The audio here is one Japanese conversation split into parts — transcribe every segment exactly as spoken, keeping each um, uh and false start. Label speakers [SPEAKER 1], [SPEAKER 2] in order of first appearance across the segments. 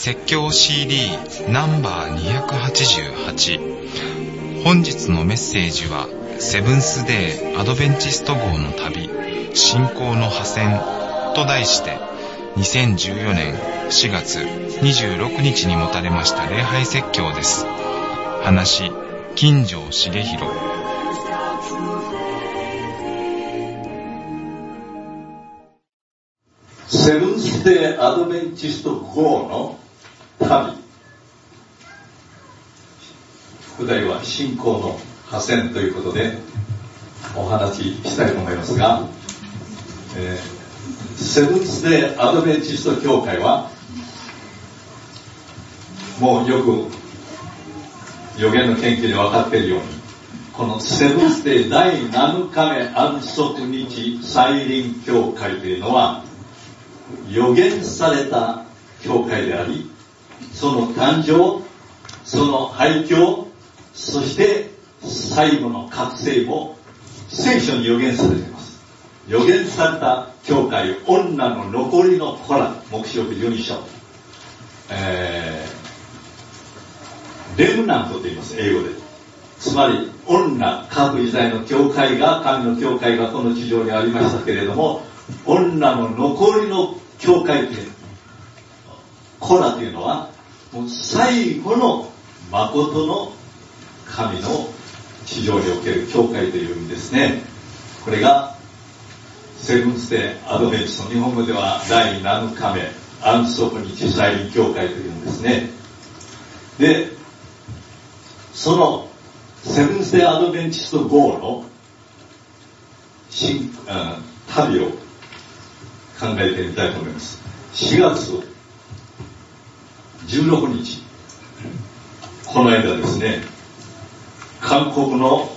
[SPEAKER 1] 説教 シーディー ナンバーにひゃくはちじゅうはち。本日のメッセージはセブンスデーアドベンチスト号の旅信仰の破線と題してにせんじゅうよねんしがつにじゅうろくにちに持たれました礼拝説教です。話、金城茂弘。
[SPEAKER 2] セブンスデーアドベンチスト号の旅、副題は信仰の破線ということでお話ししたいと思いますが、えー、セブンスデーアドベンチスト教会はもうよく予言の研究で分かっているように、このセブンスデーだいなのかめ安息日再臨教会というのは予言された教会であり、その誕生、その廃教、そして最後の覚醒も聖書に予言されています。予言された教会、女の残りの子ら、黙示録じゅうに章、えー、レムナントと言います、英語で。つまり女、各時代の教会が、神の教会がこの地上にありましたけれども、女の残りの教会という子らというのはもう最後の誠の神の地上における教会という意味ですね。これがセブンスデーアドベンチスト、日本語ではだいなのかめ安息日再臨教会というんですね。で、そのセブンスデーアドベンチスト号の新、うん、旅を考えてみたいと思います。しがつじゅうろくにち、この間ですね、韓国の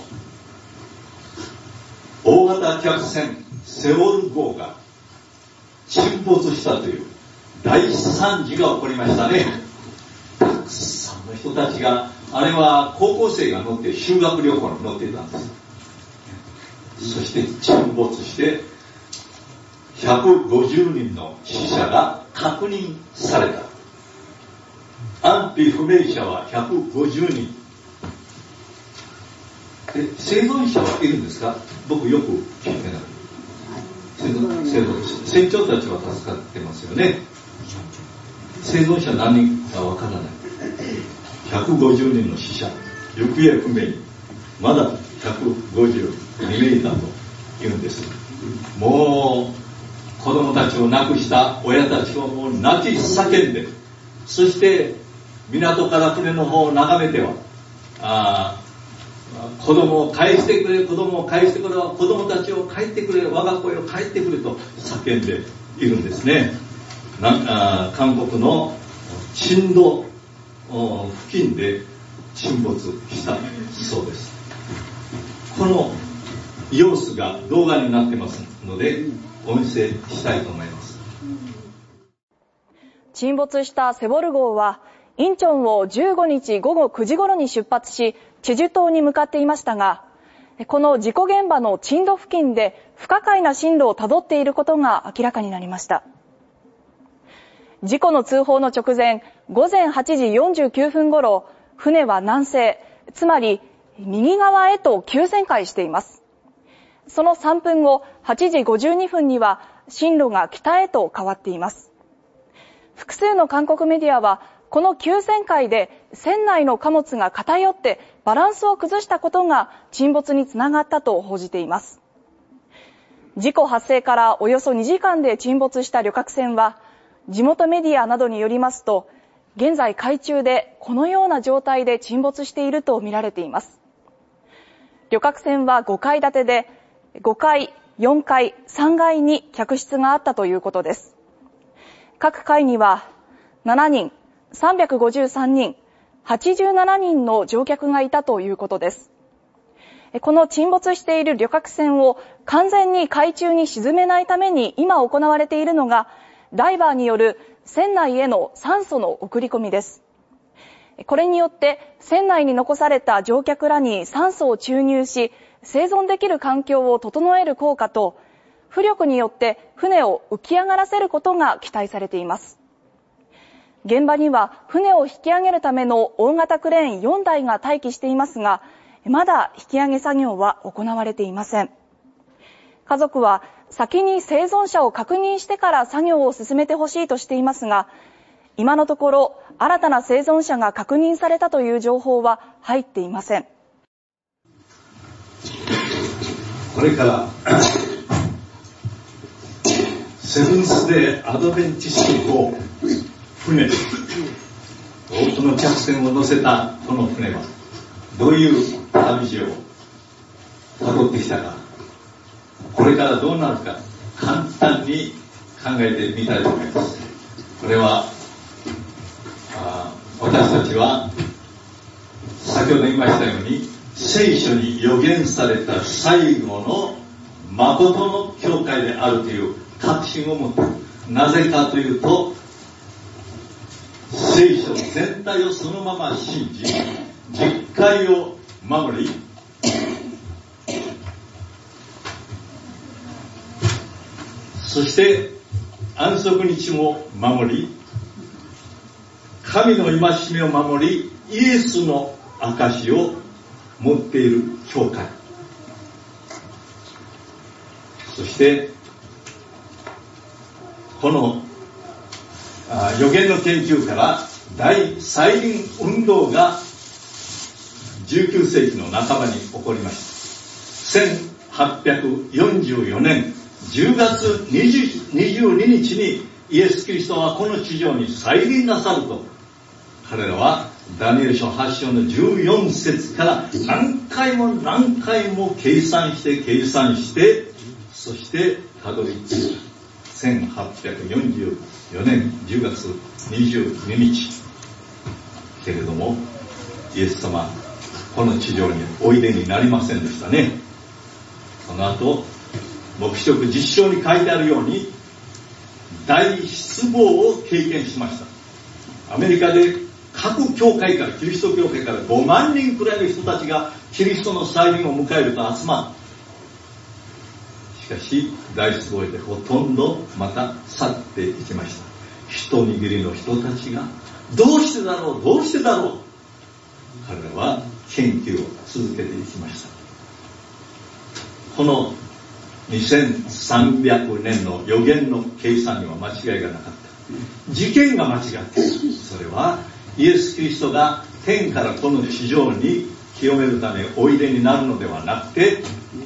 [SPEAKER 2] 大型客船セウォル号が沈没したという大惨事が起こりましたね。たくさんの人たちが、あれは高校生が乗って修学旅行に乗っていたんです。そして沈没してひゃくごじゅうにんの死者が確認された。安否不明者はひゃくごじゅうにん。え、生存者はいるんですか？僕よく聞いてない。生存、生存者。船長たちは助かってますよね。生存者何人かわからない。ひゃくごじゅうにんの死者、行方不明、まだひゃくごじゅうにめいだと言うんです。もう子供たちを亡くした親たちをもう泣き叫んで、そして港から船の方を眺めては、あ子供を返してくれ、子供を返してくれ、子供たちを帰ってくれ、我が子を帰ってくれと叫んでいるんですね。なあ韓国のチンド付近で沈没したそうです。この様子が動画になってますのでお見せしたいと思います。
[SPEAKER 3] 沈没したセウォル号はインチョンをじゅうごにちごごくじ頃に出発し、チェジュ島に向かっていましたが、この事故現場のチンド付近で不可解な進路をたどっていることが明らかになりました。事故の通報の直前、ごぜんはちじよんじゅうきゅうふん頃、船は南西、つまり右側へと急旋回しています。そのさんぷんご、はちじごじゅうにふんには進路が北へと変わっています。複数の韓国メディアは、この急旋回で船内の貨物が偏ってバランスを崩したことが沈没につながったと報じています。事故発生からおよそにじかんで沈没した旅客船は、地元メディアなどによりますと、現在海中でこのような状態で沈没していると見られています。旅客船はごかい建てで、ごかい、よんかい、さんがいに客室があったということです。各階にはしちにん、さんびゃくごじゅうさんにん、はちじゅうななにんの乗客がいたということです。この沈没している旅客船を完全に海中に沈めないために今行われているのが、ダイバーによる船内への酸素の送り込みです。これによって船内に残された乗客らに酸素を注入し、生存できる環境を整える効果と、浮力によって船を浮き上がらせることが期待されています。 現場には船を引き上げるための大型クレーンよんだいが待機していますが、まだ引き上げ作業は行われていません。家族は先に生存者を確認してから作業を進めてほしいとしていますが、今のところ新たな生存者が確認されたという情報は入っていません。
[SPEAKER 2] これからセブンスデーアドベンチスト号船、多くの客船を乗せたこの船はどういう旅路をたどってきたか、これからどうなるか簡単に考えてみたいと思います。これはあ私たちは先ほど言いましたように聖書に予言された最後の誠の教会であるという確信を持って、なぜかというと聖書全体をそのまま信じ、実戒を守り、そして安息日も守り、神の戒めを守り、イエスの証を持っている教会、そしてこのあ予言の研究から大再臨運動がじゅうきゅうせいきの半ばに起こりました。せんはっぴゃくよんじゅうよねんじゅうがつにじゅうににちにイエス・キリストはこの地上に再臨なさると、彼らはダニエル書はち章のじゅうよんせつから何回も何回も計算して計算して、そしてたどり着いた。せんはっぴゃくよんじゅうよねんじゅうがつにじゅうににちけれども、イエス様この地上においでになりませんでしたね。その後黙示録じゅっ章に書いてあるように大失望を経験しました。アメリカで各教会から、キリスト教会からごまんにんくらいの人たちがキリストの再臨を迎えると集まる。しかし大失望でほとんどまた去っていきました。一握りの人たちがどうしてだろうどうしてだろう、彼らは研究を続けていきました。このにせんさんびゃくねんの予言の計算には間違いがなかった。事件が間違っている。それはイエス・キリストが天からこの地上に清めるためおいでになるのではなくて、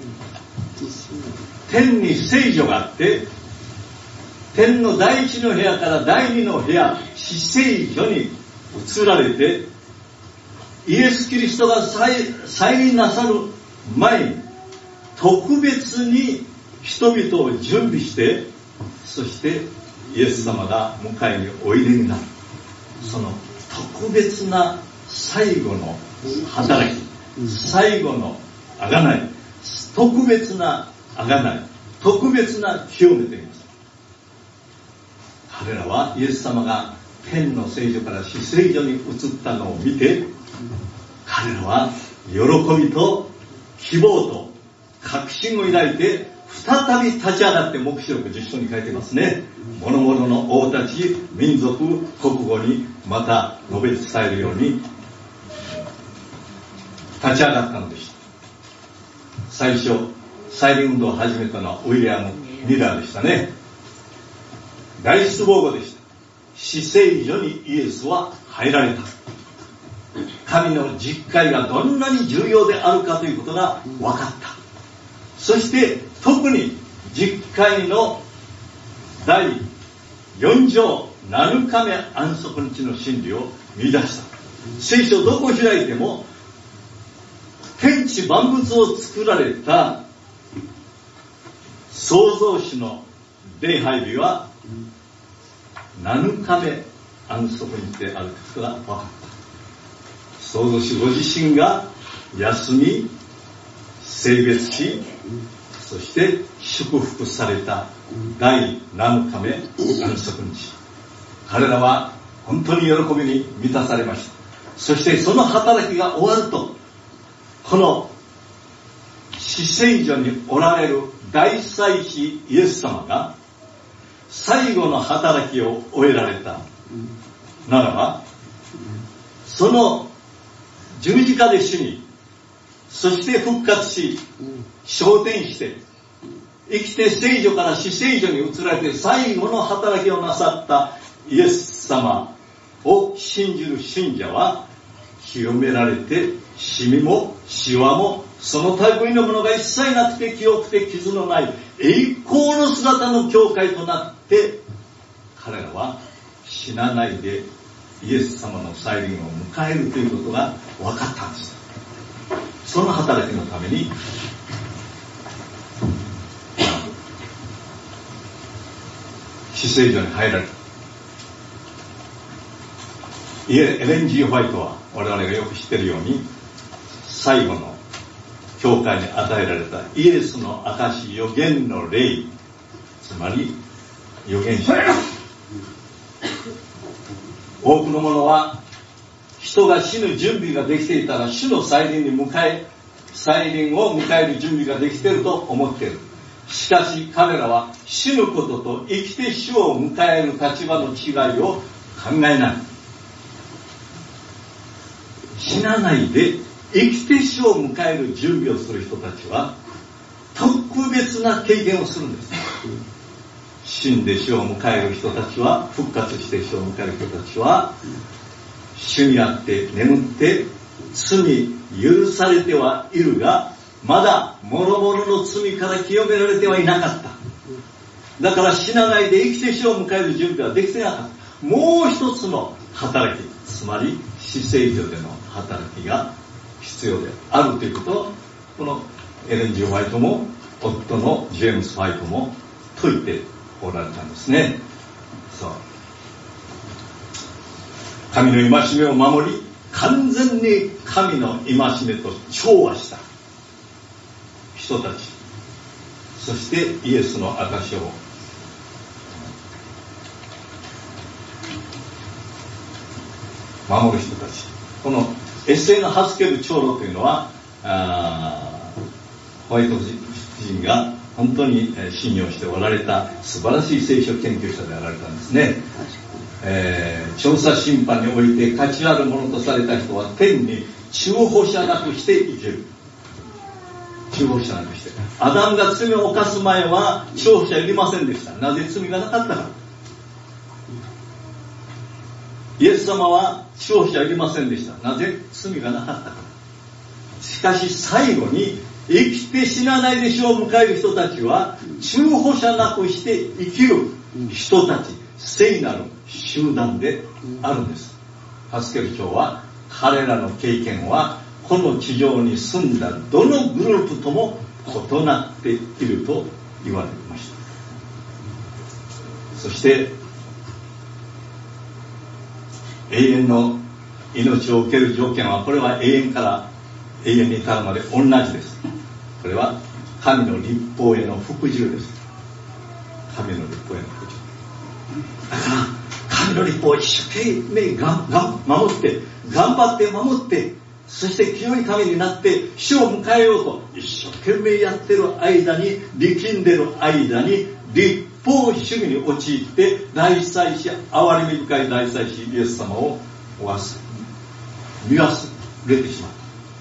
[SPEAKER 2] 天に聖女があって、天の第一の部屋から第二の部屋、至聖女に移られて、イエス・キリストが再臨なさる前に特別に人々を準備して、そしてイエス様が迎えにおいでになる。その特別な最後の働き、最後の贖い、特別な贖い、特別な清めといいます。彼らはイエス様が天の聖女から至聖女に移ったのを見て、彼らは喜びと希望と確信を抱いて再び立ち上がって、黙示録じゅっ章に書いてますね。諸々の王たち、民族、国語にまた述べ伝えるように立ち上がったのでした。最初再臨運動を始めたのはウィリアム・ミラーでしたね。大失望後でした。至聖女にイエスは入られた。神の実戒がどんなに重要であるかということが分かった。そして特に実戒のだいよん条ななかめ安息日の真理を見出した。聖書どこ開いても天地万物を作られた創造主の礼拝日はななかめ安息日であることが分かった。創造主ご自身が休み、聖別し、そして祝福されただいななかめ安息日。彼らは本当に喜びに満たされました。そしてその働きが終わると、この至聖所におられる大祭司イエス様が最後の働きを終えられたならば、その十字架で主に、そして復活し、昇天して、生きて聖女から死聖女に移られて最後の働きをなさったイエス様を信じる信者は、清められて、シミもシワもその類のものが一切なくて、清くて傷のない栄光の姿の教会となって、彼らは死なないでイエス様の再臨を迎えるということが分かったんです。その働きのために死聖所に入られた。エレン・ジー・ホワイトは我々がよく知っているように、最後の教会に与えられたイエスの証し、預言の霊、つまり預言者。多くの者は人が死ぬ準備ができていたら主の再臨に迎え、再臨を迎える準備ができていると思っている。しかし彼らは死ぬことと生きて主を迎える立場の違いを考えない。死なないで生きて主を迎える準備をする人たちは特別な経験をするんです。死んで主を迎える人たちは、復活して主を迎える人たちは、主にあって眠って罪許されてはいるが、まだ諸々の罪から清められてはいなかった。だから死なないで生きて主を迎える準備はできてなかった。もう一つの働き、つまり死聖所での働きが必要であるということを、このエレン・ジー・ホワイトも夫のジェームス・ホワイトも説いておられたんですね。そう。神の戒めを守り、完全に神の戒めと調和した人たち、そしてイエスの証を守る人たち。このエッセイのハスケル長老というのは、あホワイト夫人が本当に信用しておられた素晴らしい聖書研究者であられたんですね。えー、調査審判において価値あるものとされた人は天に中保者なくして生きる。中保者なくして。アダムが罪を犯す前は中保者いりませんでした。なぜ罪がなかったか。イエス様は中保者いりませんでした。なぜ罪がなかったか。しかし最後に生きて死なないで主を迎える人たちは中保者なくして生きる人たち、聖なる集団であるんです。ハスケル長は彼らの経験はこの地上に住んだどのグループとも異なっていると言われました。そして永遠の命を受ける条件は、これは永遠から永遠に至るまで同じです。これは神の律法への服従です。神の律法への服従。だから神の律法を一生懸命がんがん守って頑張って守って、そして清い神になって主を迎えようと一生懸命やってる間に、力んでる間に律法主義に陥って大祭司、憐れみ深い大祭司イエス様を忘見忘れてしまった。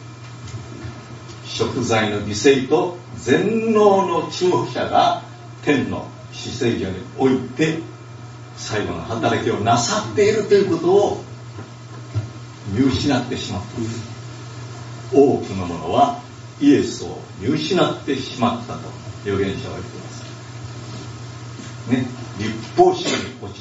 [SPEAKER 2] 贖罪の犠牲と全能の中保者が天の死聖所において最後の働きをなさっているということを見失ってしまった。多くの者はイエスを見失ってしまったと預言者は言っていますね。律法主義に陥った。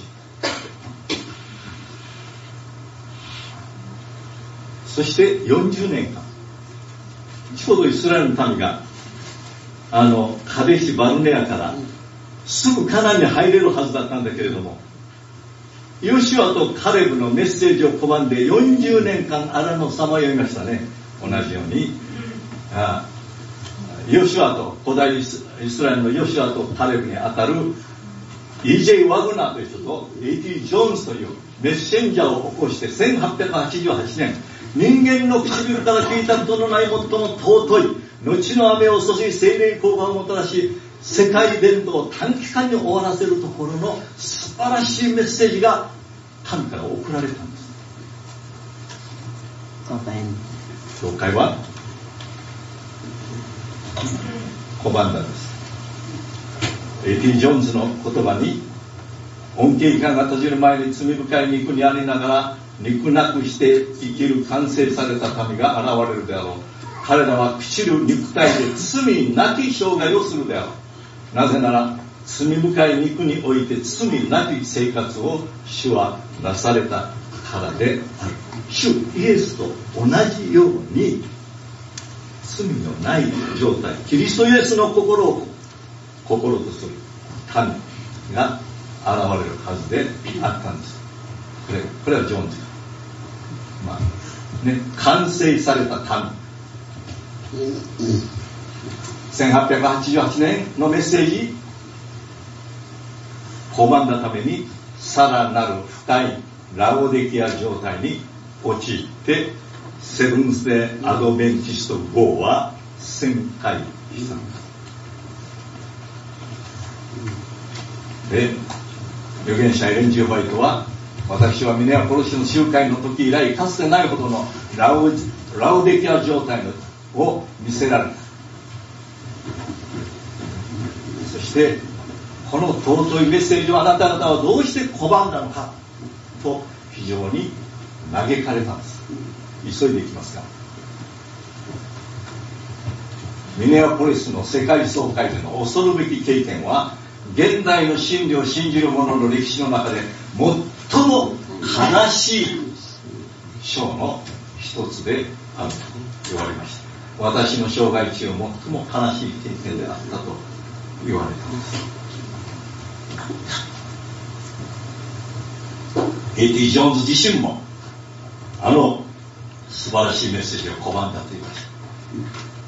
[SPEAKER 2] そしてよんじゅうねんかん、ちょうどイスラエルの民があのカデシ・バルネアからすぐカナンに入れるはずだったんだけれども、ヨシュアとカレブのメッセージを拒んでよんじゅうねんかん荒野さまよいましたね。同じようにあヨシュアと古代イスラエルのヨシュアとカレブにあたる イージェー ワグナーという人と エーティー ジョーンズというメッセンジャーを起こしてせんはっぴゃくはちじゅうはちねん、人間の唇から聞いたことのない最も尊い後の雨を注ぎ聖霊効果をもたらし世界伝道を短期間に終わらせるところの素晴らしいメッセージが神から送られたんです。
[SPEAKER 4] 教
[SPEAKER 2] 会は拒んだんです。エイティ・ジョーンズの言葉に、恩恵期間が閉じる前に罪深い肉にありながら肉なくして生きる完成された民が現れるであろう。彼らは朽ちる肉体で罪なき生涯をするであろう。なぜなら罪深い肉において罪なき生活を主はなされたからである。主イエスと同じように罪のない状態、キリストイエスの心を心とする民が現れるはずであったんです。これ、これはジョーンズが、まあね、完成された民。せんはっぴゃくはちじゅうはちねんのメッセージ、拒んだためにさらなる深いラオデキア状態に陥って、セブンスデーアドベンチスト号は旋回したんです。で、預言者エレン・ジー・ホワイトは、私はミネアポリスの集会の時以来かつてないほどのラオ、ラオデキア状態を見せられた。そしてこの尊いメッセージをあなた方はどうして拒んだのかと非常に嘆かれたんです。急いでいきますが、ミネアポリスの世界総会での恐るべき経験は、現代の真理を信じる者の歴史の中で最も悲しい章の一つであると言われました。私の生涯中最も悲しい経験であったと言われたんです。エイティ・ジョーンズ自身もあの素晴らしいメッセージを拒んだと言いました。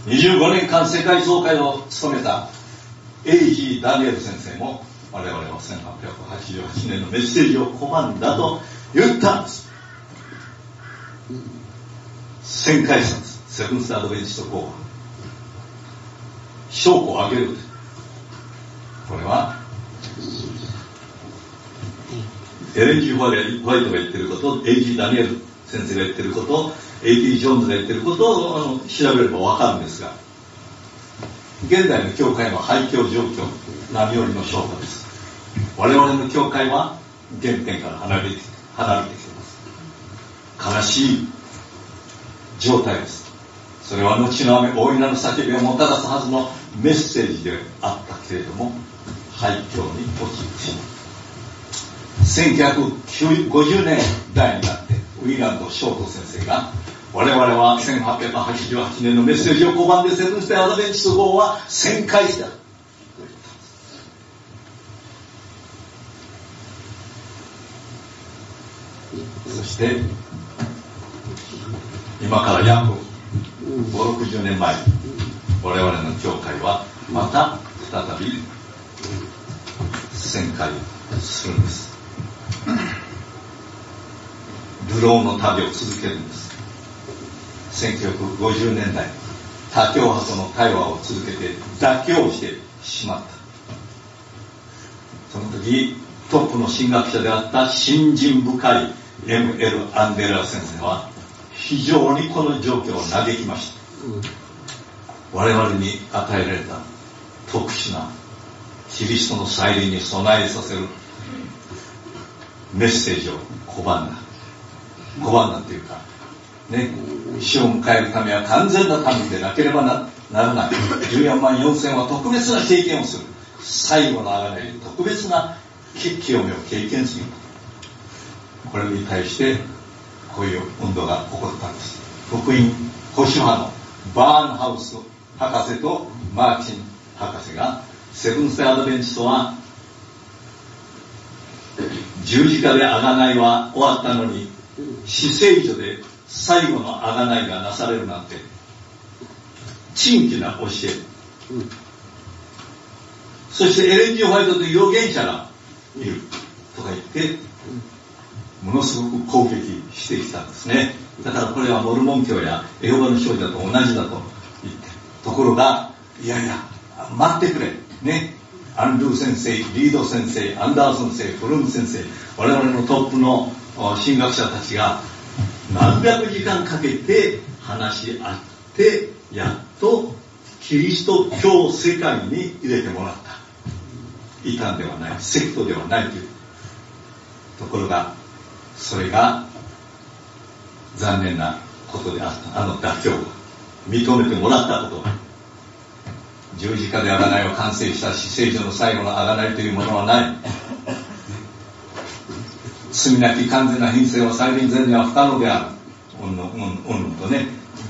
[SPEAKER 2] にじゅうごねんかん世界総会を務めたエイジー・ダニエル先生も、我々はせんはっぴゃくはちじゅうはちねんのメッセージを拒んだと言ったんです。旋回したんです。セブンスデーアドベンチスト号は証拠を挙げる。これはエレン・ジー・ホワイトが言ってること、エイジー・ダニエル先生が言ってること、エイティ・ジョーンズが言ってることをあの調べれば分かるんですが、現代の教会の廃教状況、何よりの証拠です。我々の教会は原点から離れて離れてきています。悲しい状態です。それは後の雨、大いなる叫びをもたらすはずのメッセージであったけれども、廃教に陥ってしまう。せんきゅうひゃくごじゅうねんだいになってウィーランド・ショート先生が、我々はせんはっぴゃくはちじゅうはちねんのメッセージを拒んでセブンスデーアドベンチスト号は旋回したと言ったんです。そして今から約ご、ろくじゅうねんまえ、我々の教会はまた再び旋回するんです。流浪の旅を続けるんです。せんきゅうひゃくごじゅうねんだい、他教派との対話を続けて妥協してしまった。その時トップの神学者であった信心深い エムエル アンデラ先生は非常にこの状況を嘆きました。我々に与えられた特殊なキリストの再臨に備えさせるメッセージを拒んだ拒んだというかね、死を迎えるためは完全な民でなければ な, ならない。じゅうよんまんよんせんは特別な経験をする。最後の贖いで特別な清めを経験する。これに対してこういう運動が起こったんです。福音保守派のバーンハウス博士とマーチン博士が、セブンスデーアドベンチストは十字架で贖いは終わったのに死聖所で最後の贖いがなされるなんて珍奇な教え、うん、そしてエレン・ジー・ホワイトという預言者がいるとか言ってものすごく攻撃してきたんですね。だからこれはモルモン教やエホバの証人と同じだと言って、ところがいやいや待ってくれね、 アンドゥ先生、リード先生、アンダーソン先生、フルム先生、我々のトップの神学者たちが何百時間かけて話し合ってやっとキリスト教世界に入れてもらった。異端ではない、セクトではないというところが、それが残念なことであった。あの妥協が認めてもらったことが、十字架で贖いを完成した死聖所の最後の贖いというものはない。罪なき完全な品性は再臨前には不可能である。うんぬんうんうんとね。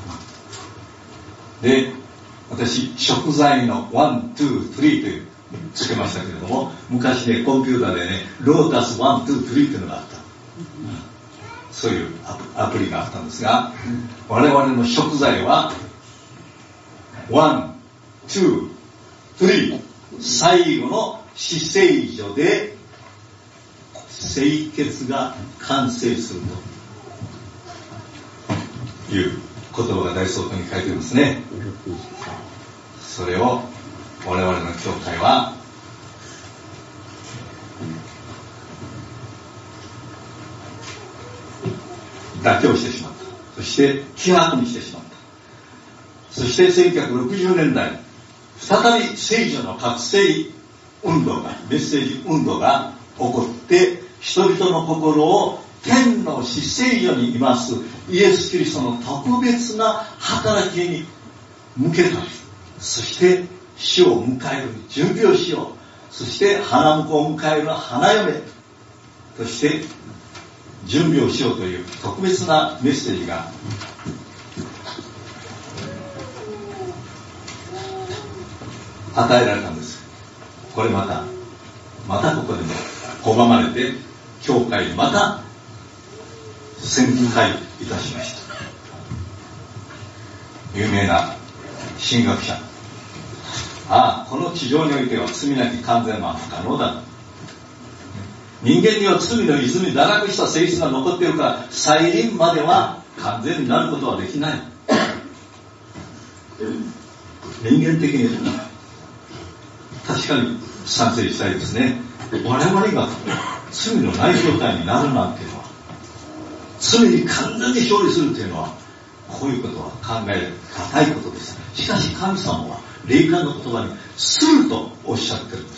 [SPEAKER 2] で、私食材のワン、ツー、スリーというつけましたけれども、昔ねコンピューターでねロータスワン、ツー、スリーというのがあった。そういうアプリがあったんですが、我々の食材はワン、ツー、スリー、最後の死聖所で清潔が完成するという言葉が大宗教に書いていますね。それを我々の教会は妥協してしまった。そして希薄にしてしまった。そしてせんきゅうひゃくろくじゅうねんだい、再び聖書の覚醒運動が、メッセージ運動が起こって、人々の心を天の死聖所にいますイエス・キリストの特別な働きに向けた。そして死を迎える準備をしよう。そして花婿を迎える花嫁として準備をしようという特別なメッセージが与えられたんです。これまたまたここでも拒まれて、教会また宣解いたしました。有名な神学者、ああこの地上においては罪なき完全は不可能だ。人間には罪の泉堕落した性質が残っているから、再臨までは完全になることはできない。人間的に確かに賛成したいですね。我々が罪のない状態になるなんていうのは、罪に完全に勝利するというのは、こういうことは考え難いことです。しかし神様は霊感の言葉にするとおっしゃってるんです。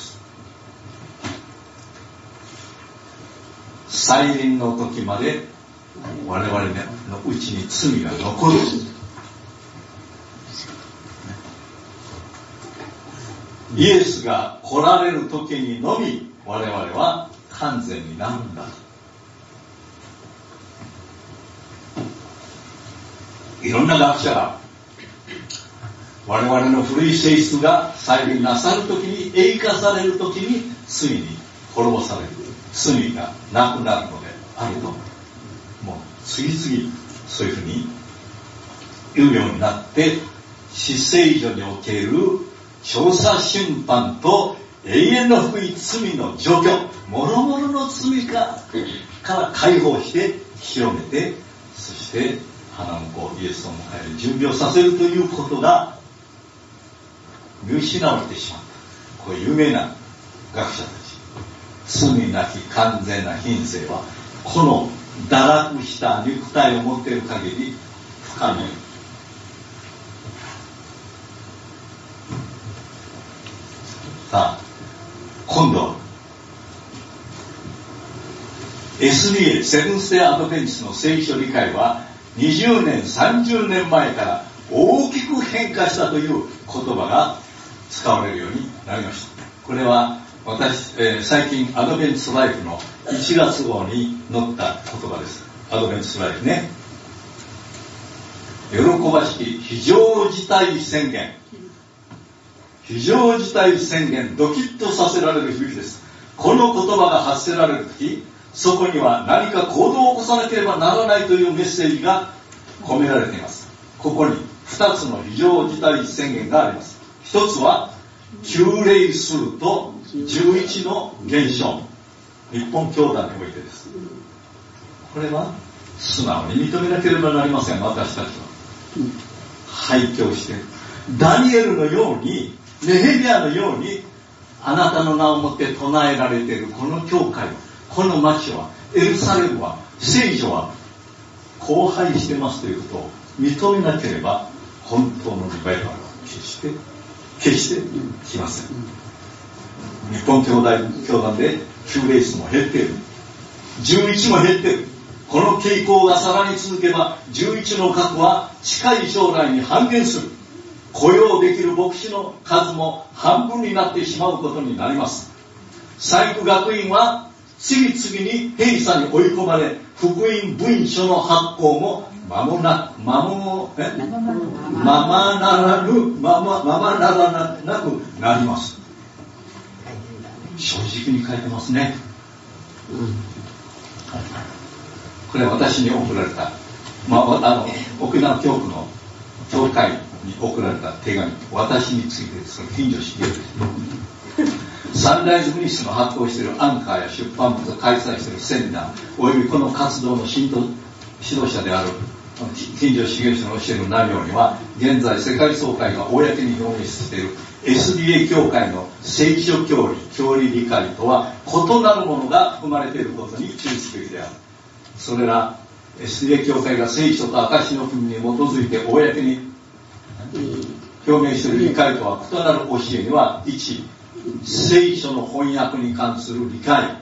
[SPEAKER 2] 再臨の時まで我々のうちに罪が残る。イエスが来られる時にのみ我々は完全になるんだと。いろんな学者が我々の古い性質が再臨なさる時に、栄化される時に罪に滅ぼされる、罪がなくなるのであると、もう次々そういうふうに言うようになって、死聖所における調査審判と永遠の福音、罪の除去、諸々の罪かから解放して広めて、そして花婿イエスを迎える準備をさせるということが見失われてしまった。こういう有名な学者たち、罪なき完全な品性はこの堕落した肉体を持っている限り不可能。さあ今度は エスディーエー セブンスデーアドベンチストの聖書理解はにじゅうねんさんじゅうねんまえから大きく変化したという言葉が使われるようになりました。これは私、えー、最近アドベンチストライフのいちがつ号に載った言葉です。アドベンチストライフね。喜ばしき非常事態宣言、非常事態宣言、ドキッとさせられる響きです。この言葉が発せられるとき、そこには何か行動を起こさなければならないというメッセージが込められています。ここにふたつの非常事態宣言があります。ひとつは急齢数とじゅういちの減少、日本教団においてです。これは素直に認めなければなりません。私たちは廃墟してダニエルのように、ネヘミヤのように、 あなたの名をもって唱えられているこの教会は、この町は、エルサレムは、聖女は荒廃してますということを認めなければ、本当のリバイバルは決して決してきません。日本兄弟教団できゅうレースも減っている、じゅういちも減っている。この傾向がさらに続けば、じゅういちの核は近い将来に半減する。雇用できる牧師の数も半分になってしまうことになります。細工学院は次々に閉鎖に追い込まれ、福音文書の発行もまもなまもえままならぬままままならなくなります。正直に書いてますね。これは私に送られた、まあ、あの沖縄教区の教会に送られた手紙、私についてその近所資料です。サンライズミニストの発行しているアンカーや出版物を開催しているセミナー、およびこの活動の指導者である近所資料者の教える内容には、現在世界総会が公に表明している エスディーエー 協会の聖書教理、教理理解とは異なるものが含まれていることに注意すべきである。それら エスディーエー 協会が聖書と証の文に基づいて公に表明している理解とは異なる教えには、いち、聖書の翻訳に関する理解、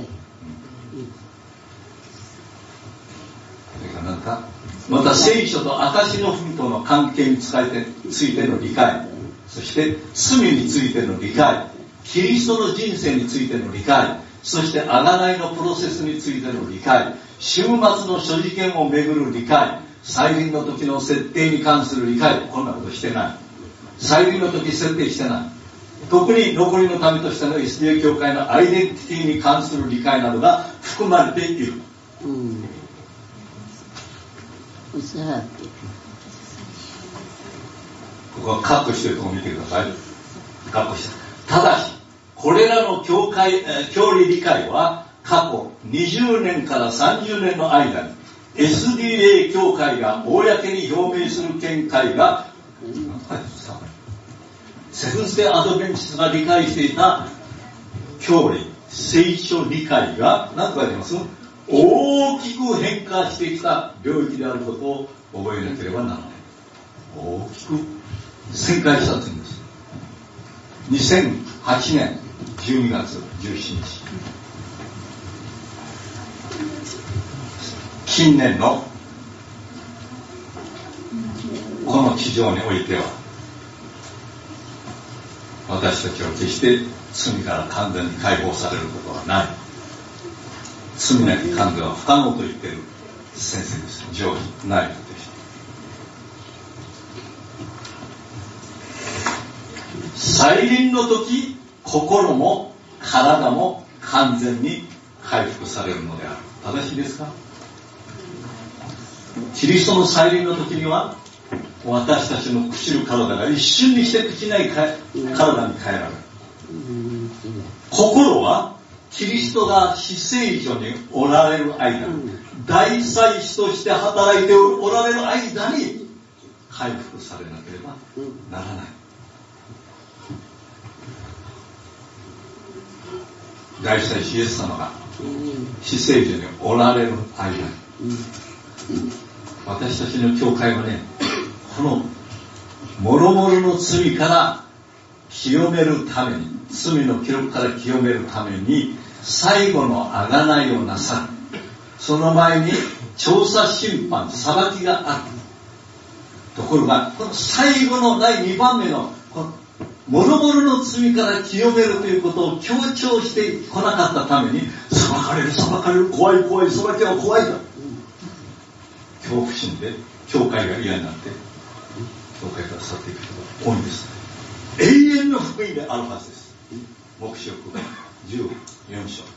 [SPEAKER 2] それから何か、また聖書と証の文との関係についての理解、そして罪についての理解、キリストの人生についての理解、そして贖いのプロセスについての理解、終末の所持権をめぐる理解、再臨の時の設定に関する理解、こんなことしてない。再臨の時設定してない。特に残りの民としての エスディーエー 教会のアイデンティティに関する理解などが含まれている。うん、ここはカットしているところを見てください。カットして。ただし、これらの教会、えー、教理理解は過去にじゅうねんからさんじゅうねんの間に エスディーエー 教会が公に表明する見解が、セブンスデーアドベンチストが理解していた教理、聖書理解が何と書いてます？大きく変化してきた領域であることを覚えなければならない。大きく旋回したというんです。にせんはちねんじゅうにがつじゅうしちにち、近年のこの地上においては、私たちは決して罪から完全に解放されることはない。罪なき完全は不可能と言っている先生です。上位内部として。再臨の時、心も体も完全に回復されるのである。正しいですか？キリストの再臨の時には、私たちの朽ちる体が一瞬にして朽ちない体に変えられる。心はキリストが死聖所におられる間、大祭司として働いておられる間に回復されなければならない。大祭司イエス様が死聖所におられる間に、私たちの教会はね、この諸々の罪から清めるために、罪の記録から清めるために最後の贖いをなさる。その前に調査審判、裁きがある。ところがこの最後のだいにばんめのこの諸々の罪から清めるということを強調してこなかったために、裁かれる裁かれる、怖い怖い、裁きは怖いと恐怖心で教会が嫌になって教会から去っていく人が多いんです。永遠の福音であるはずです。黙示録じゅうよんしょう、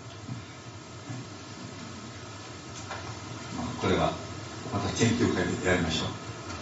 [SPEAKER 2] まあ、これはまた研究会でやりましょう。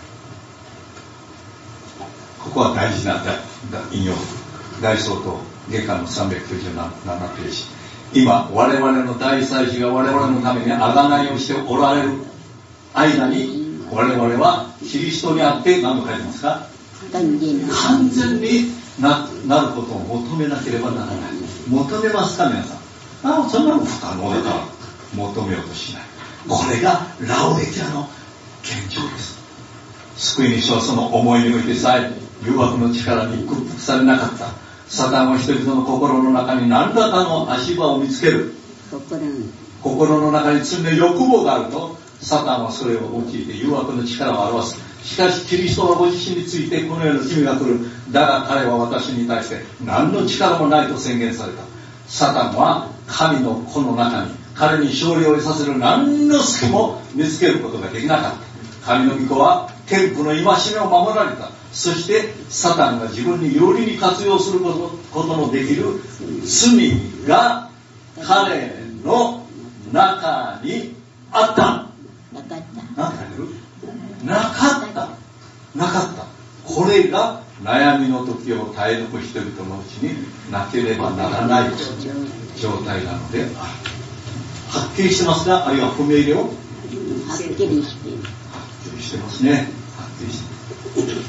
[SPEAKER 2] ここは大事な引用、大総統下巻のさんびゃくきゅうじゅうななページ。今我々の大祭司が我々のために贖いをしておられる間に、我々はキリストにあって何と書いてますか？完全にな, なることを求めなければならない。求めますか皆さん。ああ、そんなの不可能だから求めようとしない。これがラオデキアの現状です。救い主はその思いにおいてさえ誘惑の力に屈服されなかった。サタンは人々の心の中に何らかの足場を見つける。心の中に罪の欲望があると、サタンはそれを用いて誘惑の力を表す。しかしキリストはご自身についてこのような罪が来る。だが彼は私に対して何の力もないと宣言された。サタンは神の子の中に彼に勝利を得させる何の隙も見つけることができなかった。神の御子は天賦の戒めを守られた。そしてサタンが自分に有利に活用すること、ことのできる罪が彼の中にあった。なかった。なかった。なかった。これが悩みの時を耐え抜く人々のうちになければならない状態なのである。はっきりしてますか、あるいは不明瞭？はっきりしている。はっきりしてますね。はっきりしている。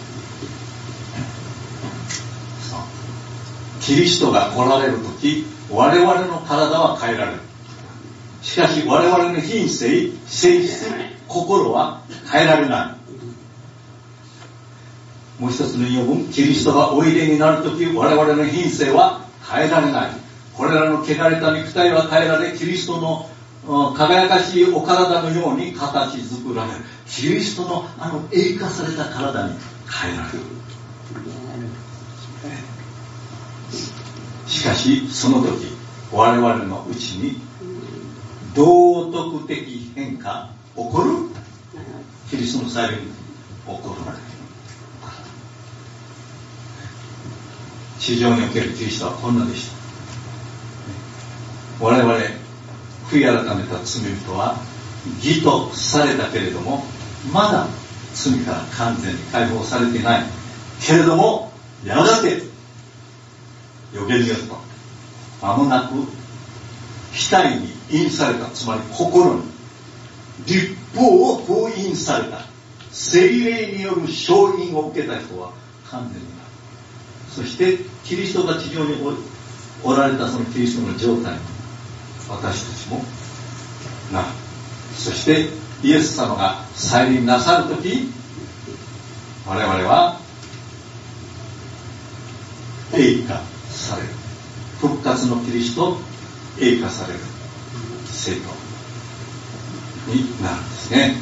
[SPEAKER 2] キリストが来られるとき、我々の体は変えられる。しかし我々の品性、性質、心は変えられない。もう一つの引用文、キリストがおいでになるとき、我々の品性は変えられない。これらの汚れた肉体は変えられ、キリストの輝かしいお体のように形作られる。キリストのあの栄化された体に変えられる。しかしその時我々のうちに道徳的変化起こる。キリストの再臨起こる。地上におけるキリストはこんなでした。我々悔い改めた罪人は義とされたけれども、まだ罪から完全に解放されていないけれども、やがて予言によると間もなく額に印された、つまり心に律法を封印された聖霊による承認を受けた人は完全になる。そしてキリストが地上におられたそのキリストの状態に私たちもなる。そしてイエス様が再臨なさるとき、我々は栄華される。復活のキリスト、栄華される生徒になるんですね。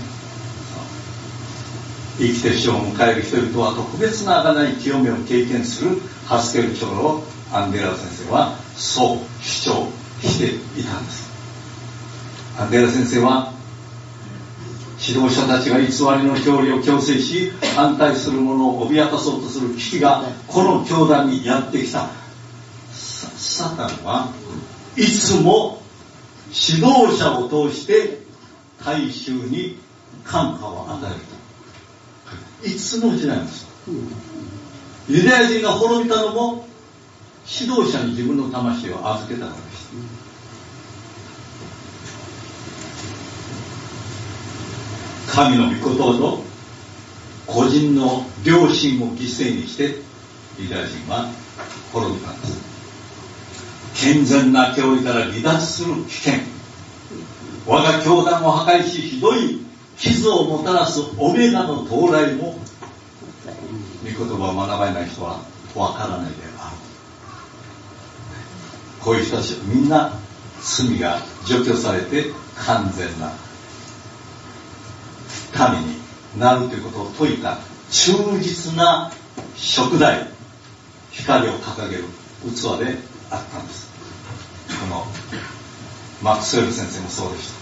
[SPEAKER 2] 生きて死を迎える人々は特別な贖い清めを経験するハスケル長老アンデラ先生はそう主張していたんです。アンデラ先生は指導者たちが偽りの教理を強制し反対する者を脅かそうとする危機がこの教団にやってきた。サタンはいつも指導者を通して大衆に感化を与えると。いつの時代ですか。ユダヤ人が滅びたのも指導者に自分の魂を預けたからです。神の御言葉と個人の良心を犠牲にしてユダヤ人は滅びたんです。健全な教義から離脱する危険、我が教団を破壊しひどい傷をもたらすオメガの到来も御言葉を学ばない人はわからないである。こういう人たちはみんな罪が除去されて完全な神になるということを説いた忠実な燭台、光を掲げる器であったんです。このマックスウェル先生もそうでした。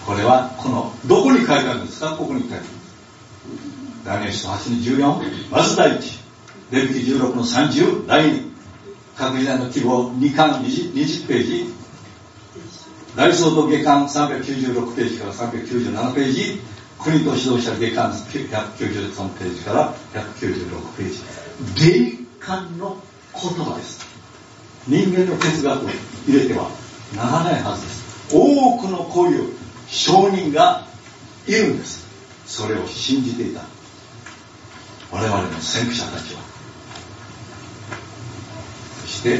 [SPEAKER 2] これはこのどこに書いてあるんですか。ここに書いてあるんです。ダニエル書はちのじゅうよん、まず第一、レビキじゅうろくのさんじゅう、第二、各時代の希望にかんにじゅうページ、大総統下巻さんびゃくきゅうじゅうろくページからさんびゃくきゅうじゅうななページ、国と指導者下巻ひゃくきゅうじゅうさんページからひゃくきゅうじゅうろくページ、霊感の言葉です。人間の哲学を入れてはならないはずです。多くのこういう証人がいるんです。それを信じていた我々の先駆者たちはして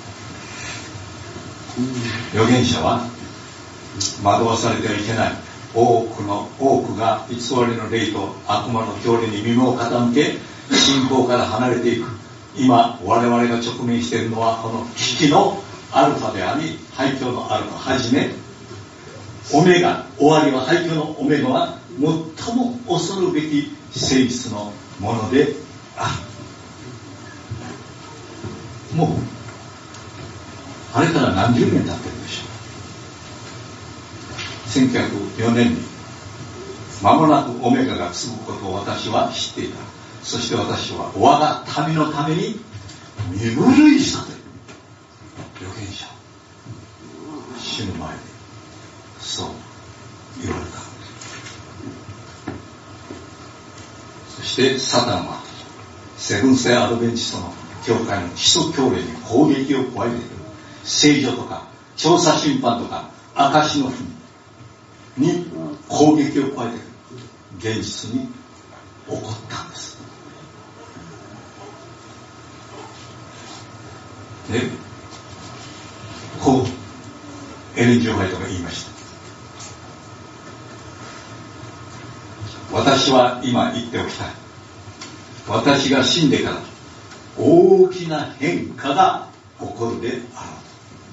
[SPEAKER 2] 預言者は惑わされてはいけない。多くの多くが偽りの霊と悪魔の教理に耳を傾け、信仰から離れていく。今我々が直面しているのはこの危機のアルファであり、廃墟のアルファはじめオメガ、終わりは廃墟のオメガは最も恐るべき性質のものである。もうあれから何十年経ってるでしょう。せんきゅうひゃくよねんに間もなくオメガが継ぐことを私は知っていた。そして私は我が民のために身震いしたという預言者、死ぬ前にそう言われた。そしてサタンはセブンスデーアドベンチストの教会の基礎教例に攻撃を加えている。聖女とか調査審判とか証の日に攻撃を加えている。現実に起こったんです。で、こうエレン・ジョー・ハイトが言いました。私は今言っておきたい。私が死んでから大きな変化が起こるであろう。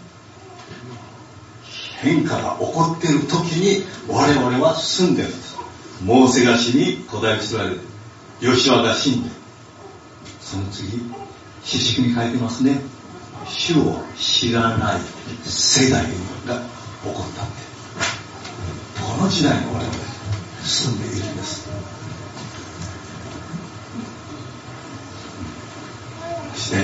[SPEAKER 2] 変化が起こっている時に我々は住んでいるんです。モーセが死に古代イスラエルで、ヨシュアが死んで、その次詩式に書いてますね。主を知らない世代が起こったんで、この時代に我々住んでいるんです。そして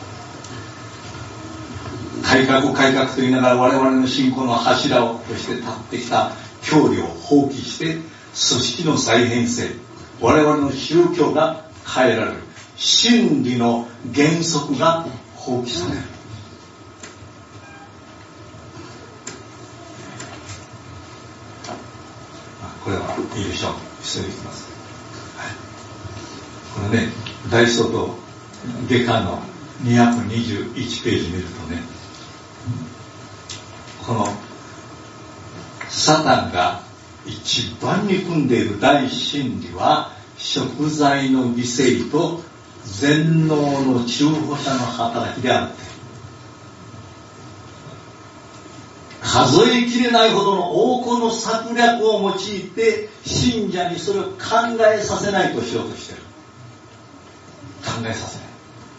[SPEAKER 2] 改革改革と言いながら我々の信仰の柱をとして立ってきた教理を放棄して組織の再編成、我々の宗教が変えられる、真理の原則が放棄される。これはいいでしょう。失礼します。はい、これね、大相当下巻のにひゃくにじゅういちページ見るとね、このサタンが一番憎んでいる大真理は贖罪の犠牲と全能の中保者の働きであるって、数えきれないほどの多くの策略を用いて信者にそれを考えさせないとしようとしている。考えさせない。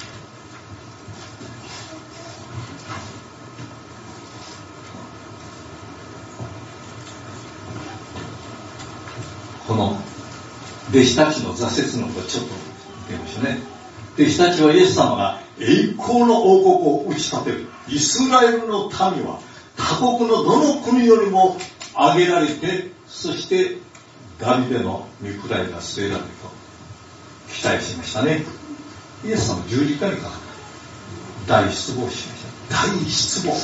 [SPEAKER 2] この弟子たちの挫折のことをちょっと見てみましょうね。弟子たちはイエス様が栄光の王国を打ち立てる。イスラエルの民は他国のどの国よりも挙げられて、そしてダビデの御位が据えられると期待しましたね。イエス様十字架にかかった大失望しました。大失望、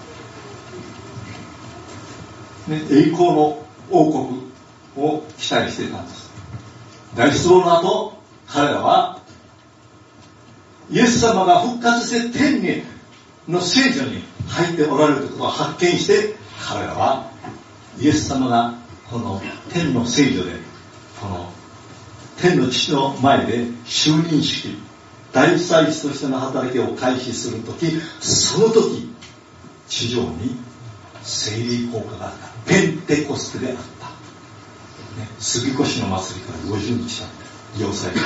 [SPEAKER 2] ね、栄光の王国を期待していたんです。大失望の後、彼らはイエス様が復活して天にの聖女に入っておられるということを発見して、彼らはイエス様がこの天の聖女で、この天の父の前で就任式、大祭司としての働きを開始するとき、その時地上に聖霊効果があった。ペンテコステであった、ね、杉越の祭りからごじゅうにち経って要塞が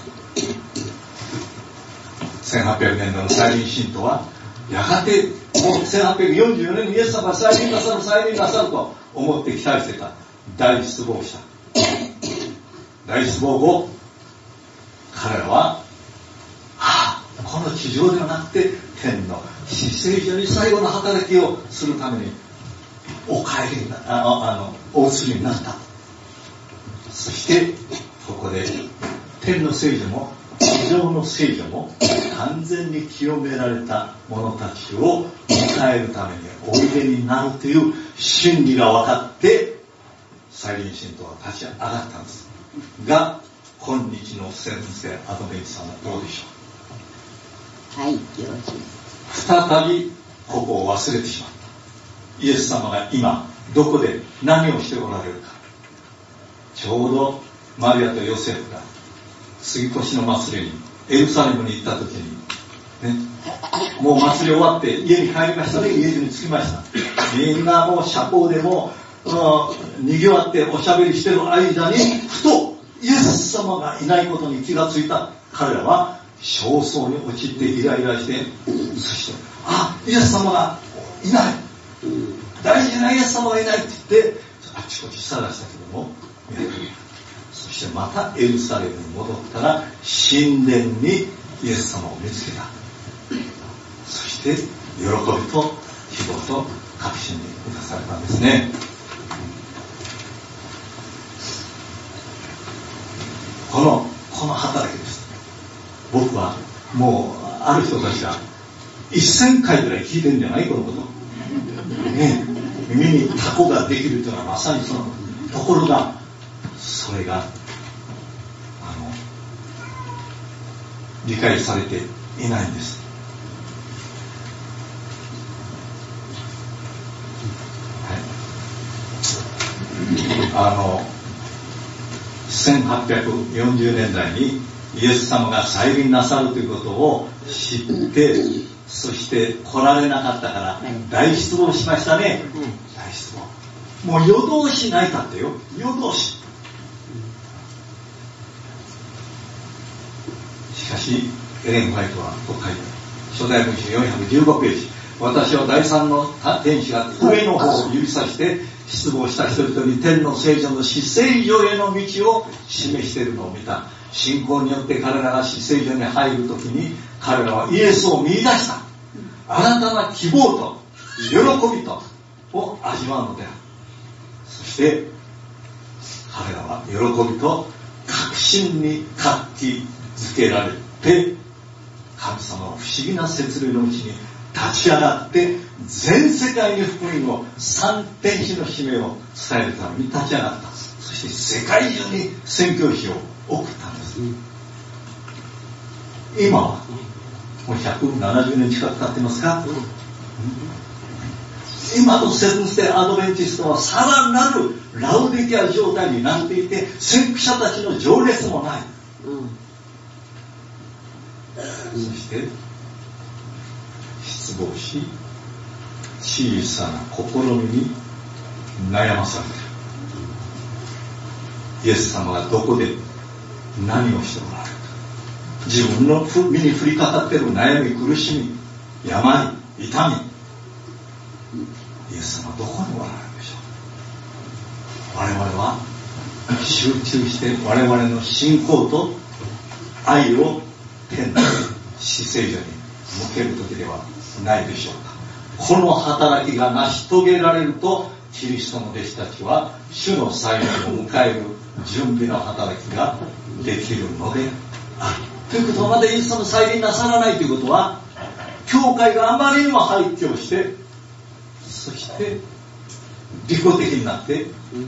[SPEAKER 2] せんはっぴゃくねんだの再臨信徒はやがてもうせんはっぴゃくよんじゅうよねんにイエス様が再臨なさる再臨なさると思って期待してた。大失望した。大失望後、彼らは、はあ、この地上ではなくて天の至聖所に最後の働きをするためにお帰りになあのあのお移りになった。そしてここで天の聖女も地上の聖女も完全に清められた者たちを迎えるためにおいでになるという真理が分かって、再臨信徒は立ち上がったんですが、今日のセブンスデーアドベンチストはどうでしょう。
[SPEAKER 4] はい、よろしい。
[SPEAKER 2] 再びここを忘れてしまった。イエス様が今どこで何をしておられるか。ちょうどマリアとヨセフが杉越の祭りにエルサレムに行った時に、ね、もう祭り終わって家に帰りましたね。家に着きました。みんなもう社交でもにぎわっておしゃべりしてる間にふとイエス様がいないことに気がついた彼らは焦燥に陥ってイライラして、そしてあ、イエス様がいない、大事なイエス様がいないって言ってあちこち探したけども、そしてまたエルサレムに戻ったら神殿にイエス様を見つけた。そして喜びと希望と確信に満たされたんですね。このこの働きです。僕はもうある人たちがせんかいぐらい聞いてるんじゃないこのこと、ね、耳にタコができるというのはまさにそのところが、それがあの理解されていないんです。はい、あのせんはっぴゃくよんじゅうねんだいにイエス様が再臨なさるということを知って、そして来られなかったから大失望しましたね。大失望。もう夜通し泣いたってよ。夜通し。しかしエレン・ホワイトはこう書いてある。初代文集よんひゃくじゅうごページ。私は第三の天使が上の方を指さして失望した人々に天の聖女の至聖所への道を示しているのを見た。信仰によって彼らが至聖所に入るときに彼らはイエスを見出した。新たな希望と喜びとを味わうのである。そして彼らは喜びと確信に活気づけられて、神様の不思議な摂理のうちに立ち上がって全世界に福音を三天使の使命を伝えるために立ち上がった。そして世界中に宣教師を送ったんです。今はもうひゃくななじゅうねん近く経ってますか。今のセブンスデーアドベンチストはさらなるラウディキア状態になっていて、先駆者たちの情熱もない、そして失望し小さな試みに悩まされている。イエス様がどこで何をしておられるか、自分の身に降りかかっている悩み、苦しみ、病、痛み、イエス様はどこにおられるでしょう。我々は集中して我々の信仰と愛を天の至聖所に向ける時ではないでしょうか。この働きが成し遂げられると、キリストの弟子たちは主の再臨を迎える準備の働きができるのである。ということは、まだイエス様の再臨なさらないということは、教会があまりにも廃墟して、そして利己的になって、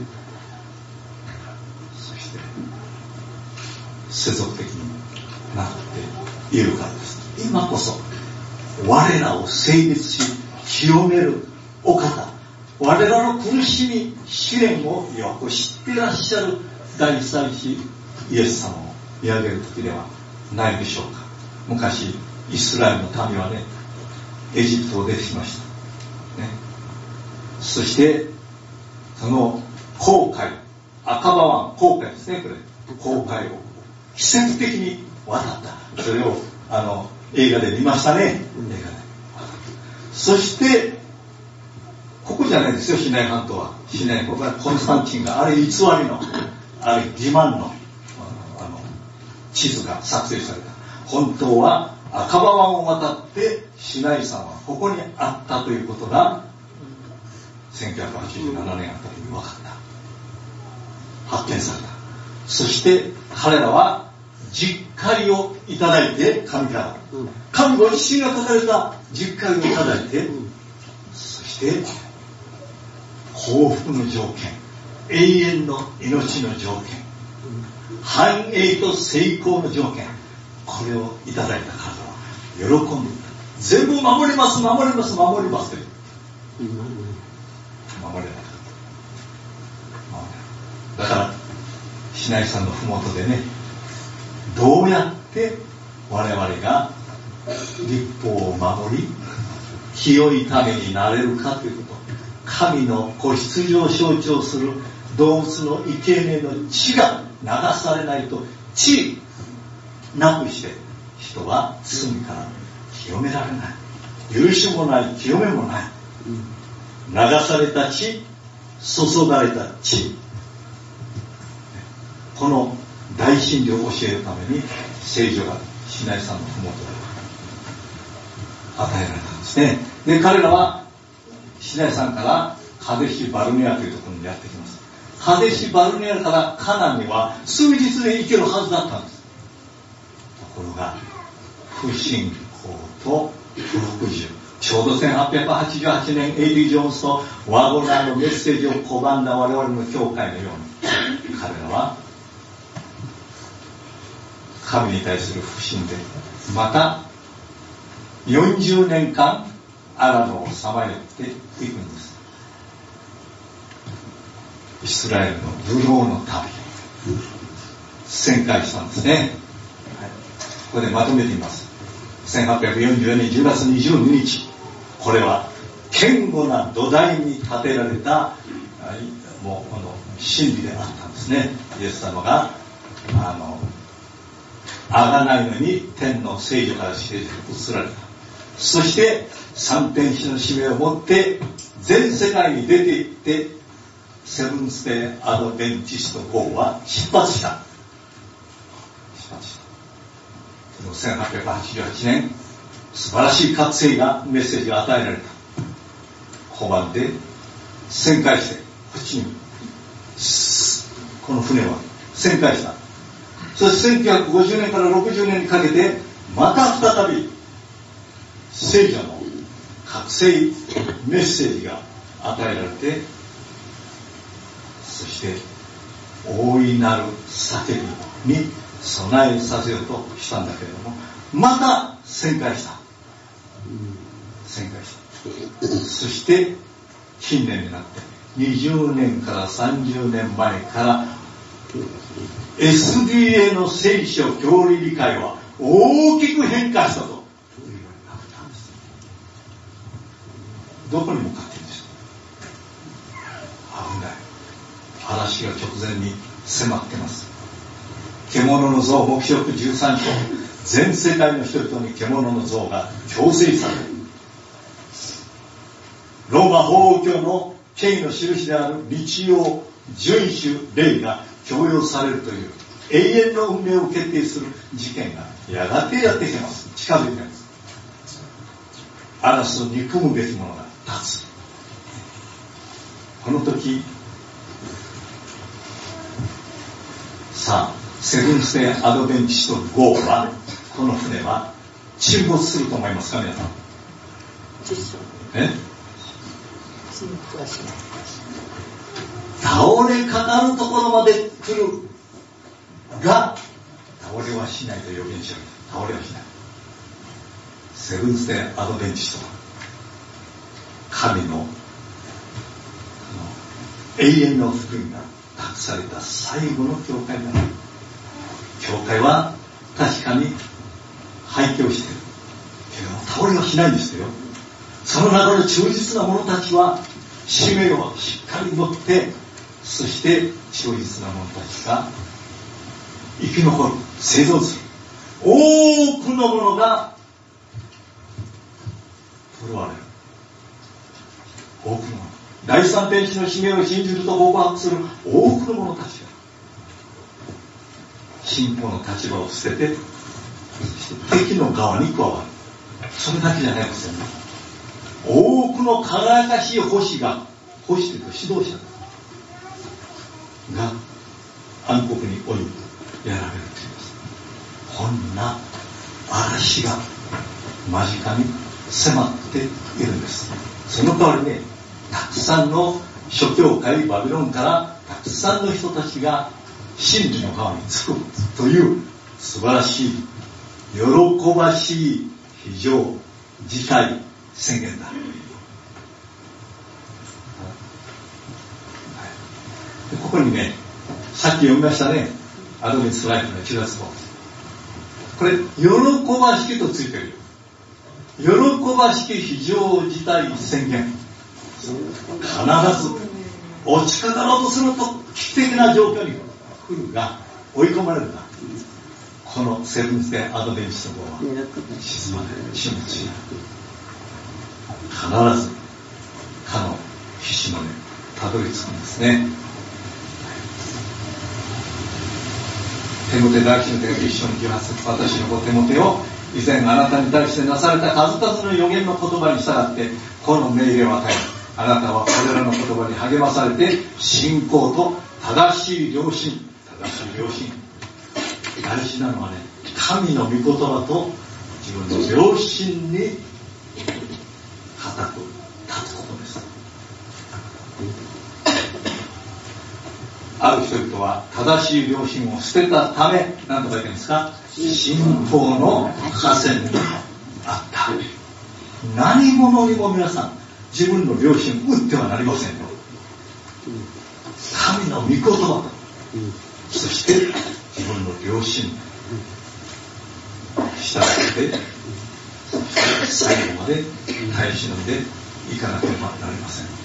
[SPEAKER 2] そして世俗的になっているからです。今こそ我らを成立し清めるお方、我らの苦しみ試練をよく知っていらっしゃる大祭司イエス様を見上げる時ではないでしょうか。昔イスラエルの民はね、エジプトを出てきました、ね、そしてその紅海、赤羽湾紅海ですね、これ紅海を奇跡的に渡った。それをあの映画で見ましたね、映画で。そしてここじゃないですよ、シナイ半島は。シナイ、ここはコンスタンチンがあれ偽りの、あれ欺瞞の、あの地図が作成された。本当は赤羽湾を渡ってシナイ山はここにあったということがせんきゅうひゃくはちじゅうななねんあたりに分かった。発見された。そして彼らは実戒をいただいて、神から、神ご自身が書かれた実戒をいただいて、そして幸福の条件、永遠の命の条件、繁栄と成功の条件、これをいただいたからは喜んでいた。 全部守ります守ります守りますという、守れなかった。だからシナイ山のふもとでね、どうやって我々が律法を守り清い民になれるかということ、神の子羊を象徴する動物の生贄の血が流されないと、血なくして人は罪から清められない、許しもない、清めもない。流された血、注がれた血、この大真理を教えるために聖女がシナイ山のふもとで与えられたんですね。で、彼らはシナイ山からカデシ・バルネアというところにやってきます。カデシ・バルネアからカナンには数日で行けるはずだったんです。ところが不信仰と不服従、ちょうどせんはっぴゃくはちじゅうはちねんエイリー・ジョーンズとワゴナーのメッセージを拒んだ我々の教会のように、彼らは神に対する不信で、またよんじゅうねんかんアラノをさまよっていくんです。イスラエルのブドウの旅旋回したんですね、はい、ここでまとめています。せんはっぴゃくよんじゅうよねんじゅうがつにじゅうににち、これは堅固な土台に建てられたもうこの真理であったんですね。イエス様があのあがないのに天の聖女から聖女に移られた。そして三天使の使命を持って全世界に出て行ってセブンスデーアドベンチスト号は出発した出発したそのせんはっぴゃくはちじゅうはちねん、素晴らしい覚醒がメッセージが与えられた。交番で旋回してこっちにこの船は旋回した。そしてせんきゅうひゃくごじゅうねんからろくじゅうねんにかけてまた再び聖女の覚醒メッセージが与えられて、そして大いなる叫びに備えさせようとしたんだけれども、また旋回した旋回したそして近年になってにじゅうねんからさんじゅうねんまえから エスディーエー の聖書教理理解は大きく変化したというようになったんです。どこに向かっているんですか。危ない。嵐が直前に迫ってます。獣の像黙示録じゅうさんしょう、全世界の人々に獣の像が強制される。ローマ法王教の権威の印である日曜遵守礼が強要されるという永遠の運命を決定する事件がやがてやってきます。近づいています。嵐を憎むべきものが立つ。この時さあセブンスデーアドベンチスト号は、この船は沈没すると思いますか皆さん。え倒れかかるところまで来るが倒れはしないと予言しました。倒れはしない。セブンスデーアドベンチストは神の永遠の福音が託された最後の教会だ。教会は確かに廃墟しているけども倒れはしないんですよ。その中で忠実な者たちは使命をしっかり持って、そして忠実な者たちが生き残る、生存する。多くの者が取られる。多くの者、第三天使の使命を信じると告白する多くの者たちが信仰の立場を捨てて、そして敵の側に加わる。それだけじゃないですよね。多くの輝かしい星が、星というと指導者が暗黒に追いやられるといいます。こんな嵐が間近に迫っているんです。その代わりね、たくさんの諸教会バビロンからたくさんの人たちが真理の側につくという素晴らしい、喜ばしい非常辞退宣言だ。でここにね、さっき読みましたね、アドベンチストライフのいちがつ号。これ、喜ばしきとついてるよ。喜ばしき非常事態宣言。必ず落ちかかろうとすると危機的な状況に来るが、追い込まれるが、このセブンスデーアドベンチスト号は沈まない、沈没しない。必ずかの岸までたどり着くんですね。テモテ第一の手書き一章のじゅうはち節、私の子テモテを以前あなたに対してなされた数々の予言の言葉に従ってこの命令を与え、あなたはこれらの言葉に励まされて信仰と正しい良心、正しい良心、大事なのはね、神の御言葉と自分の良心に固く立つことです。ある人々は正しい良心を捨てたため、何と書いてるんですか、信仰の河川にあった。何者にも皆さん自分の良心を打ってはなりませんよ。神の御言葉と、そして自分の良心に従って最後まで耐え忍んでいかなければなりません。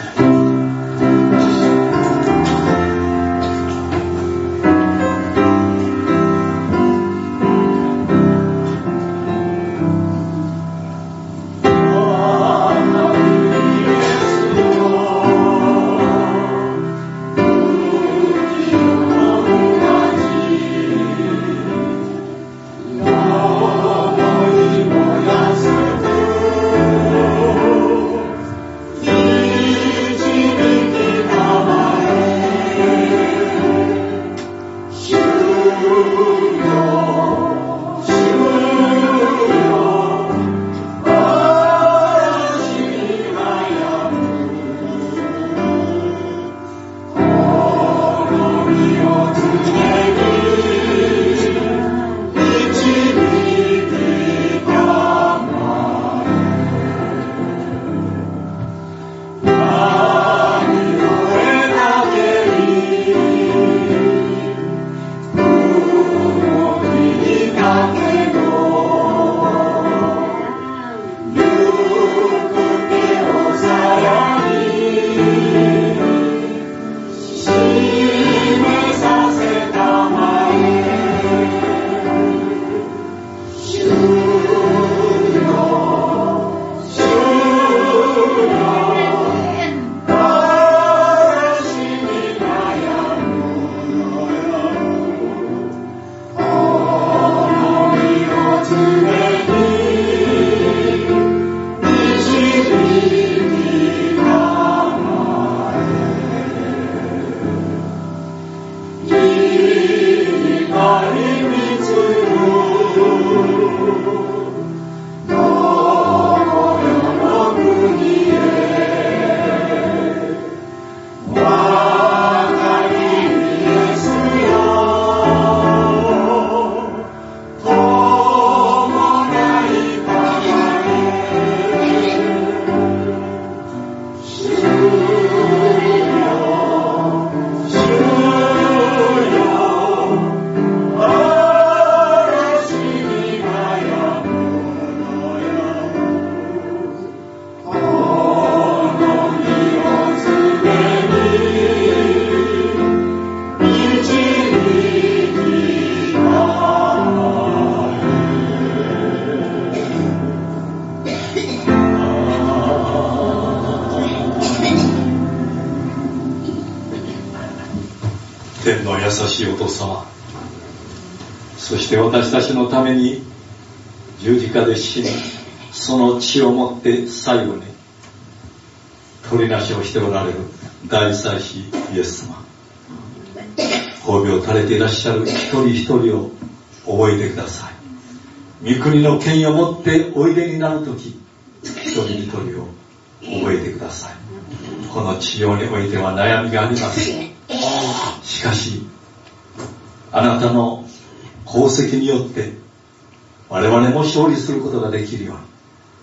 [SPEAKER 2] 天の優しいお父様、そして私たちのために十字架で死に、その血をもって最後に取りなしをしておられる大祭司イエス様、褒美を垂れていらっしゃる一人一人を覚えてください。御国の権威を持っておいでになるとき、一人一人を覚えてください。この治療においては悩みがあります。しかしあなたの功績によって我々も勝利することができるように、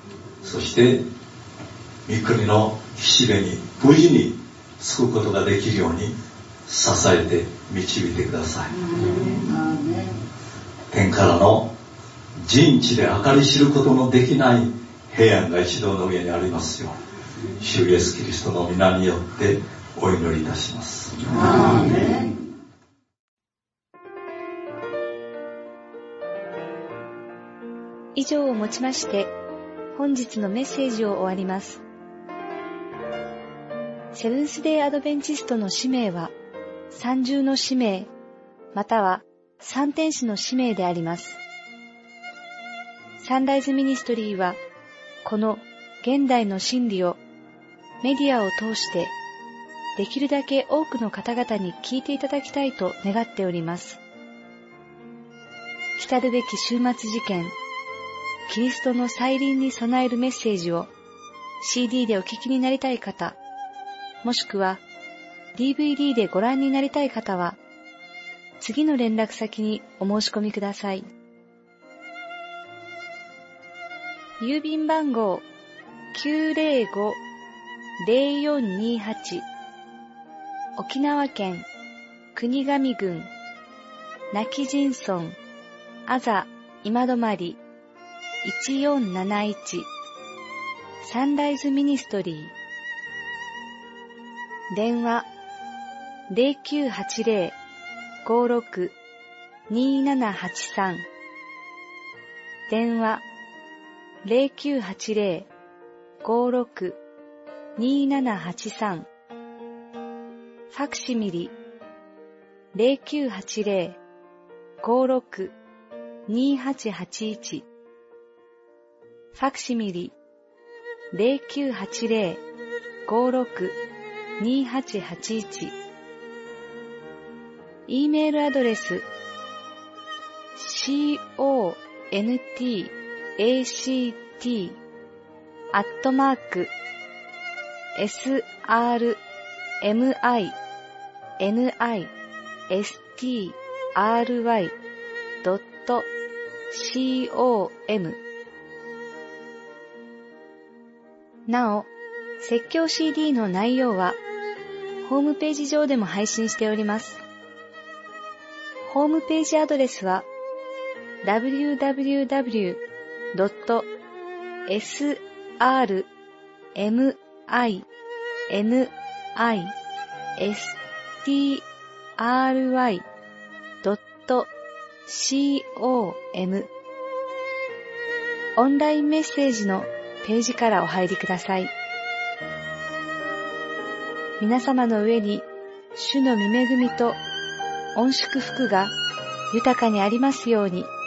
[SPEAKER 2] そして御国の岸辺に無事に着くことができるように支えて導いてください。天からの人知で計り知ることのできない平安が一同の上にありますように、主イエスキリストの皆によってお祈りいたします。アーメン。
[SPEAKER 4] 以上をもちまして本日のメッセージを終わります。セブンスデーアドベンチストの使命は三重の使命または三天使の使命であります。サンライズミニストリーはこの現代の真理をメディアを通してできるだけ多くの方々に聞いていただきたいと願っております。来るべき終末事件キリストの再臨に備えるメッセージを シーディー でお聞きになりたい方、もしくは ディーブイディー でご覧になりたい方は、次の連絡先にお申し込みください。郵便番号 きゅうぜろご ぜろよんにはち 沖縄県国頭郡今帰仁村あざ今泊いちよんなないちサンライズミニストリー。電話 ゼロきゅうはちゼロ ごろく にななはちさん 電話 ゼロきゅうはちゼロ ごろく にななはちさん ファクシミリ ゼロきゅうはちゼロ ごろく にはちはちいちファクシミリ ゼロきゅうはちゼロ ごろく にはちはちいち E メールアドレス コンタクト アットマーク エスアールエムアイエヌアイエスティーアールワイ ドット コムなお、説教 シーディー の内容はホームページ上でも配信しております。ホームページアドレスは ダブリューダブリューダブリュードットエスアールエムアイエヌアイエスティーアールワイ ドット コム オンラインメッセージのページからお入りください。皆様の上に主の御恵みと御祝福が豊かにありますように。